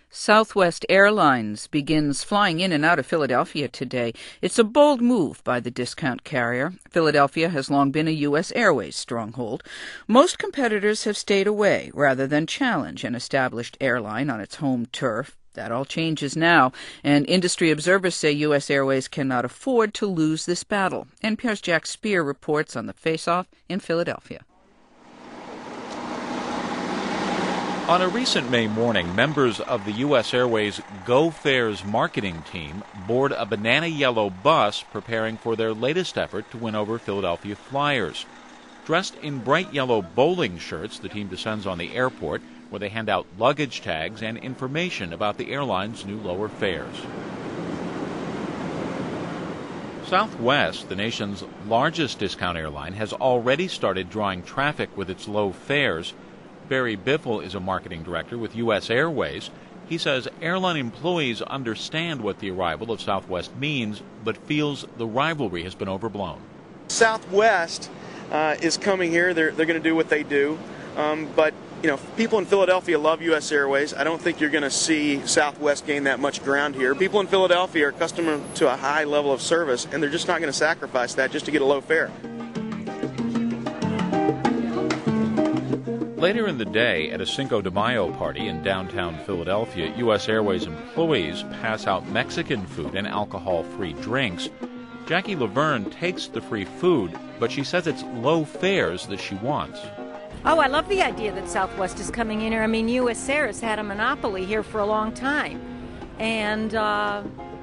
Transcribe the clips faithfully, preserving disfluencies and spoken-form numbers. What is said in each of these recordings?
Southwest Airlines begins flying in and out of Philadelphia today. It's a bold move by the discount carrier. Philadelphia has long been a U S Airways stronghold. Most competitors have stayed away rather than challenge an established airline on its home turf. That all changes now, and industry observers say U S Airways cannot afford to lose this battle. N P R's Jack Speer reports on the face-off in Philadelphia. On a recent May morning, members of the U S Airways Go Fares marketing team board a banana yellow bus preparing for their latest effort to win over Philadelphia flyers. Dressed in bright yellow bowling shirts, the team descends on the airport, where they hand out luggage tags and information about the airline's new lower fares. Southwest, the nation's largest discount airline, has already started drawing traffic with its low fares. Barry Biffle is a marketing director with U S Airways. He says airline employees understand what the arrival of Southwest means, but feels the rivalry has been overblown. Southwest uh, is coming here. They're, they're going to do what they do. Um, but, you know, people in Philadelphia love U S Airways. I don't think you're going to see Southwest gain that much ground here. People in Philadelphia are accustomed to a high level of service, and they're just not going to sacrifice that just to get a low fare. Later in the day, at a Cinco de Mayo party in downtown Philadelphia, U S Airways employees pass out Mexican food and alcohol-free drinks. Jackie Laverne takes the free food, but she says it's low fares that she wants. Oh, I love the idea that Southwest is coming in here. I mean, U S Air has had a monopoly here for a long time, and uh,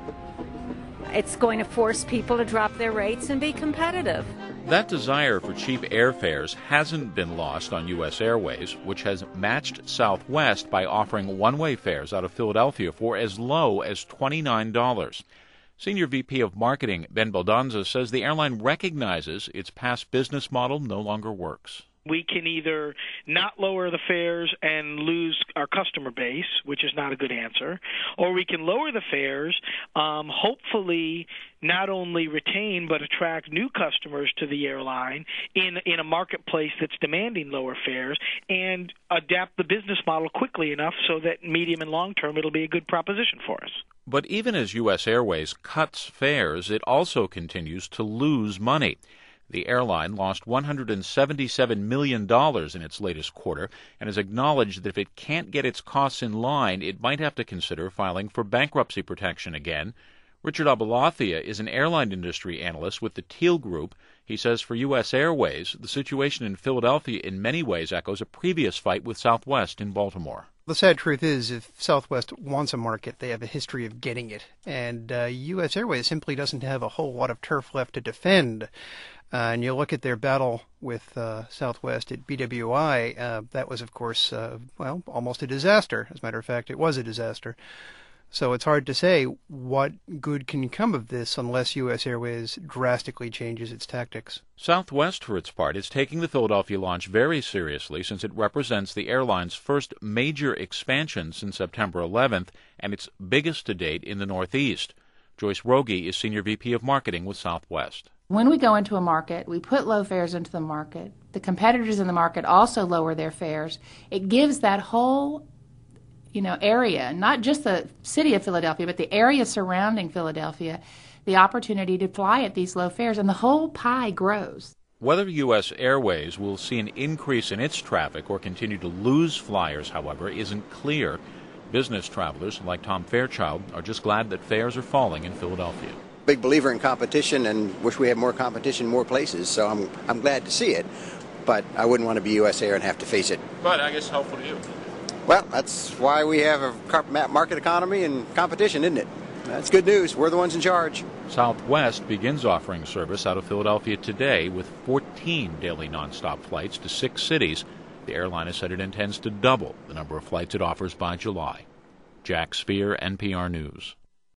it's going to force people to drop their rates and be competitive. That desire for cheap airfares hasn't been lost on U S Airways, which has matched Southwest by offering one-way fares out of Philadelphia for as low as twenty-nine dollars. Senior V P of Marketing Ben Baldanza says the airline recognizes its past business model no longer works. We can either not lower the fares and lose our customer base, which is not a good answer, or we can lower the fares, um, hopefully not only retain but attract new customers to the airline in, in a marketplace that's demanding lower fares, and adapt the business model quickly enough so that medium and long term it'll be a good proposition for us. But even as U S Airways cuts fares, it also continues to lose money. The airline lost one hundred seventy-seven million dollars in its latest quarter and has acknowledged that if it can't get its costs in line, it might have to consider filing for bankruptcy protection again. Richard Abalathia is an airline industry analyst with the Teal Group. He says for U S Airways, the situation in Philadelphia in many ways echoes a previous fight with Southwest in Baltimore. The sad truth is, if Southwest wants a market, they have a history of getting it. And uh, U S Airways simply doesn't have a whole lot of turf left to defend. Uh, and you look at their battle with uh, Southwest at B W I, uh, that was, of course, uh, well, almost a disaster. As a matter of fact, it was a disaster. So it's hard to say what good can come of this unless U S Airways drastically changes its tactics. Southwest, for its part, is taking the Philadelphia launch very seriously since it represents the airline's first major expansion since September eleventh and its biggest to date in the Northeast. Joyce Rogie is Senior V P of Marketing with Southwest. When we go into a market, we put low fares into the market. The competitors in the market also lower their fares. It gives that whole, you know, area, not just the city of Philadelphia, but the area surrounding Philadelphia, the opportunity to fly at these low fares, and the whole pie grows. Whether U S Airways will see an increase in its traffic or continue to lose flyers, however, isn't clear. Business travelers, like Tom Fairchild, are just glad that fares are falling in Philadelphia. Big believer in competition and wish we had more competition in more places, so I'm I'm glad to see it. But I wouldn't want to be U S Air and have to face it. But I guess helpful to you. Well, that's why we have a market economy and competition, isn't it? That's good news. We're the ones in charge. Southwest begins offering service out of Philadelphia today with fourteen daily nonstop flights to six cities. The airline has said it intends to double the number of flights it offers by July. Jack Speer, N P R News.